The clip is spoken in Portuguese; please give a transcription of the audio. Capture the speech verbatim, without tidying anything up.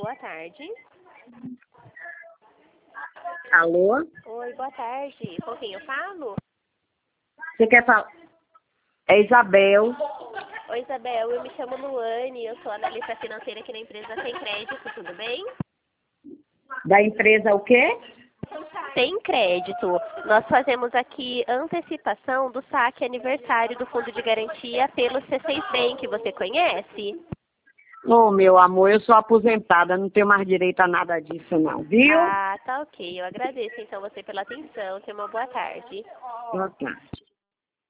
boa tarde. Alô? Oi, boa tarde. Com quem eu falo? Você quer falar? É Isabel. Oi, Isabel, eu me chamo Luane, eu sou analista financeira aqui na empresa Sem Crédito, tudo bem? Da empresa o quê? Sem Crédito. Nós fazemos aqui antecipação do saque aniversário do Fundo de Garantia pelo C seis Bank, você conhece? Ô, meu amor, eu sou aposentada, não tenho mais direito a nada disso não, viu? Ah, tá ok. Eu agradeço então você pela atenção. Tenha uma boa tarde. Boa tarde.